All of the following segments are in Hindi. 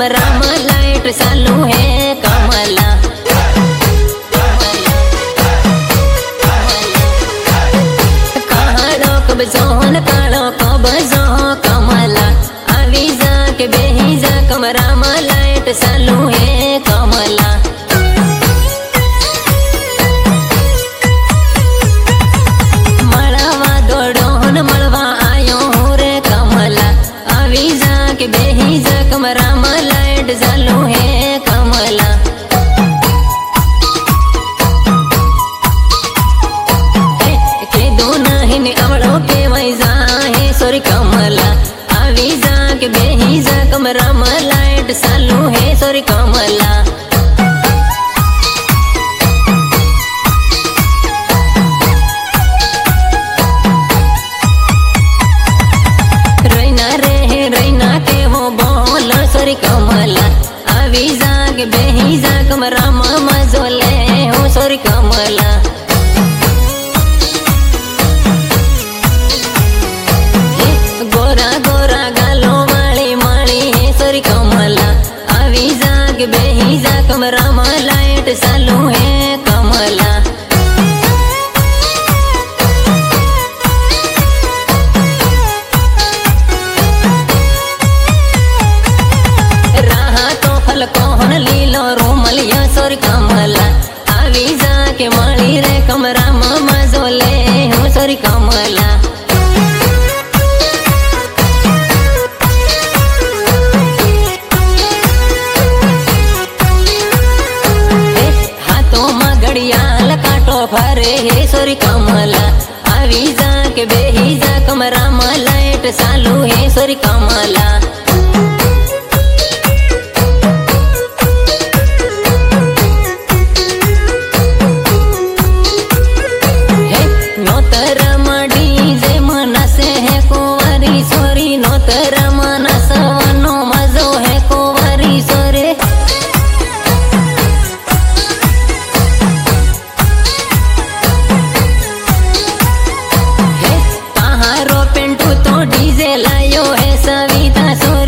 कमरा में लाइट चालू है कमला। कालो कब जोन कालो कब जो कमला आवी जा के बेही जा कमरा में लाइट चालू है कमला। मळवा दौड़ोन मळवा आयो रे कमला आवी जा के बेही जा कमरा में लाइट चालू है कमला। के दोना हिन अवड़ो के वैजा है सोरी कमला आवी जा के बेही जा कमरा में लाइट चालू है सोरी कमला। रैना के वो बोल सोरी कमला आवी जा के बेही जा कमरा में मजो ले हो सोरी कमला। गोरा गोरा गालो माली माली है सोरी कमला आवी जा के बेही जा कमरा में लाइट चालू है कमला। कौन लीलो रूमलिया सोरी कमला आवी जा के माली रे कमरा में मजो ले हूँ सोरी कमला। हाथों में घड़ियाल काटो भरे है सोरी कमला आवी जा के बेही जा कमरा में लाइट चालू है सोरी कमला। डीजे लायो है सविता।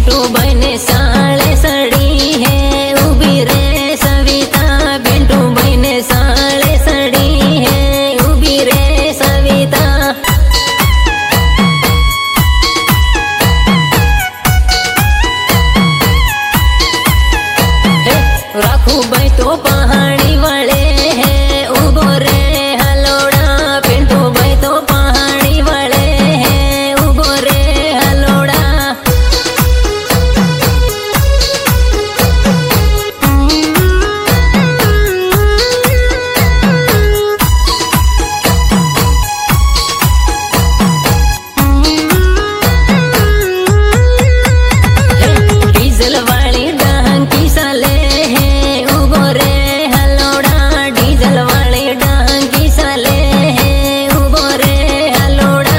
पिंटू भाई ने साले सड़ी है उभी रे सविता, पिंटू भाई ने साले सड़ी है उभी रे सविता। राखू भाई तो पहाड़ी वाले हैं उबो रे हलोड़ा, पिंटू भाई तो पहाड़ी वाले हैं उबो रे हलोड़ा। डीजल वाली डांकी साले हैं उबो रे हलोड़ा, डीजल वाले डांकी साले हैं उबो रे हलोड़ा।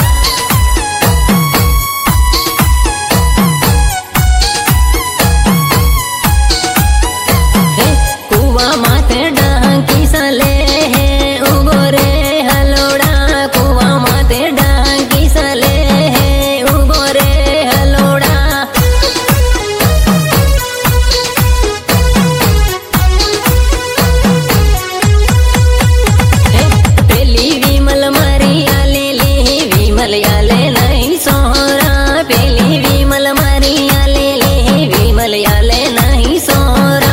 कुआ माथे डांकी साले हैं उबो रे हलोड़ा, कुआ माथे डांकी साले हैं उबो रे हलोड़ा। पेली विमल मारी आले ले विमल आले नहीं सोहरा, पेली विमल मारी आले ले विमल आले नहीं सोहरा।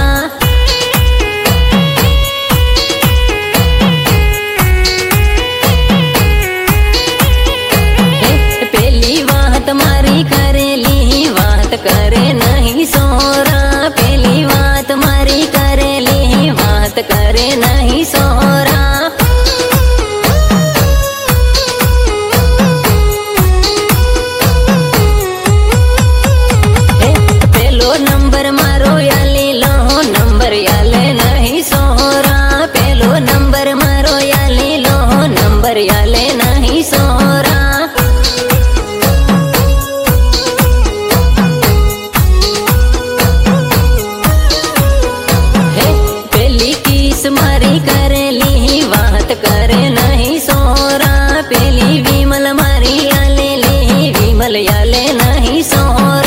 पेली वात मारी करेली वात करे नहीं सोहरा, पेली वात मारी करेली वात करे नहीं सोहरा। पेलो नंबर मारो याले लो नंबर याले नहीं सोहरा, पेलो नंबर मारो याले लो नंबर याले नहीं सोहरा। पेली किस मारी करेली वात करे नहीं सोहरा, पेली विमल मारी आले ले विमल आले नहीं सोहरा।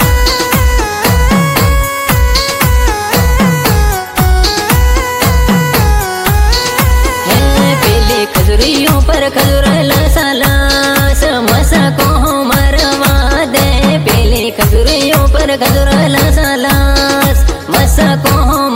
पेली खजुरियों पर खजुरला सालास मसा को मरवा दे, पेली खजुरियों पर खजुरला सालास मसा को